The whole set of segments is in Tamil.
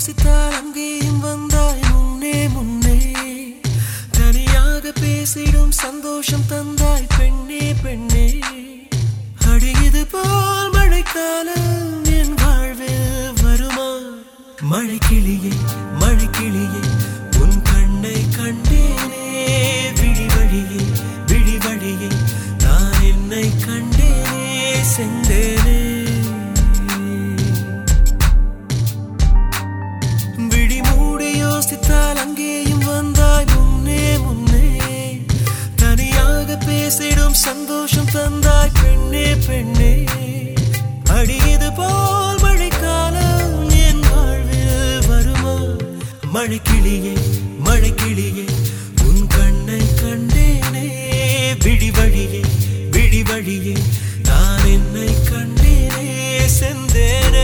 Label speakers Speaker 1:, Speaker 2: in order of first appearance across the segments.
Speaker 1: யோசித்தால் அங்கேயும் வந்தாய் முன்னே முன்னே. தனியாக பேசிடும் சந்தோஷம் தந்தாய் பெண்ணே பெண்ணே. அடியது போல் மழைக்காலம் என் வாழ்வில் வருமா? மழைக்கிளியே மழைக்கிளியே உன் கண்ணை கண்டேனே. விழிவழியே விழிவழியே நான் என்னை கண்டேனே செந்தேனே. அங்கேயும் வந்தாய் முன்னே முன்னே. தனியாக பேசிடும் சந்தோஷம் தந்தாய் பெண்ணே பெண்ணே. அடியது போல் மழைக்காலம் என் வாழ்வில் வருமா? மழைக்கிளியே மழைக்கிளியே உன் கண்ணை கண்டேனே. விழிவழியே விழிவழியே நான் என்னை கண்டேனே செந்தேனே.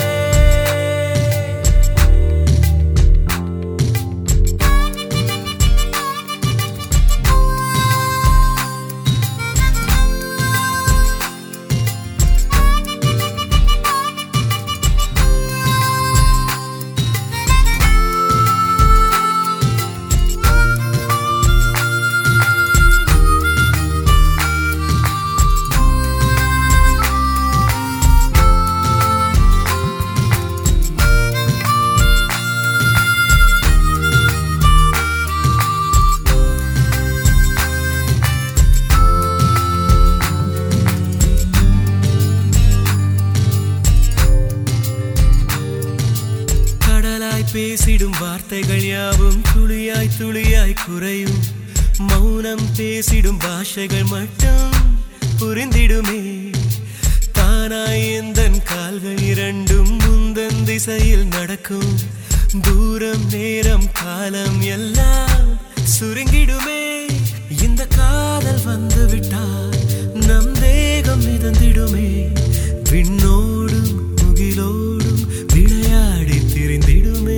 Speaker 1: பேசிடும் வார்த்தைகள் யாவும் துளியாய் துளியாய் குறையும். மௌனம் பேசிடும் பாஷைகள் மட்டும் புரிந்திடுமே. தானாய் எந்தன் கால்கள் இரண்டும் முந்தன் திசையில் நடக்கும். தூரம் நேரம் காலம் எல்லாம் சுருங்கிடுமே. இந்த காதல் வந்து விட்டால் நம் தேகம் மிதந்திடுமே. விண்ணோடும் முகிலோடும் விளையாடி திரிந்திடுமே.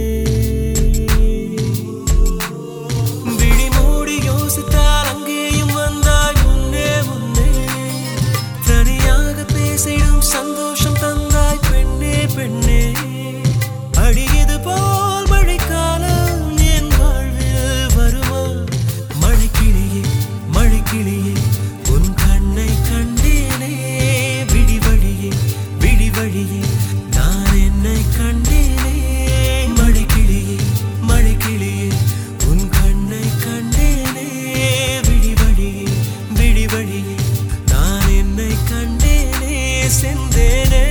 Speaker 1: விழிமூடி யோசித்தால் அங்கேயும் வந்தாய் முன்னே முன்னே. தனியாக பேசிடும் சந்தோஷம் தந்தாய் பெண்ணே பெண்ணே. அடியது போல் மழைக்காலம் என் வாழ்வில் வருமா? மழைக்கிளியே மழைக்கிளியே உன் கண்ணை கண்டேனே. விழிவழியே விழிவழியே நான் என்னை கண்டேனே. மழைக்கிளியே மழைக்கிளியே உன் கண்ணை கண்டேனே. விழிவழியே விழிவழியே நான் என்னை கண்டேனே செந்தேனே.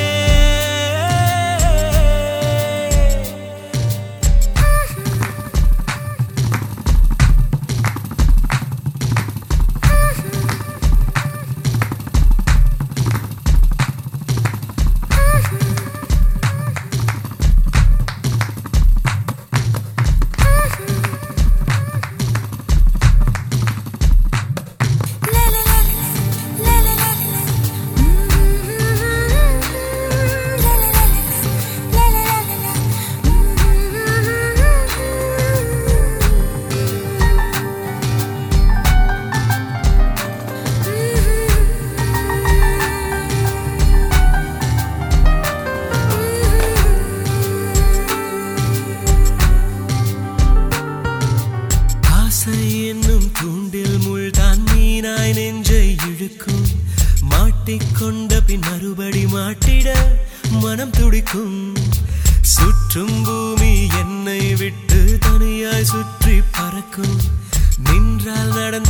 Speaker 1: என்னும் தூண்டில் முள்தான் மீனாய் நெஞ்சை இழுக்கும். மாட்டிக்கொண்ட பின் மறுபடி மாட்டிட மனம் துடிக்கும். சுற்றும் பூமி என்னை விட்டு தனியாய் சுற்றி பறக்கும். நின்றால் நடந்து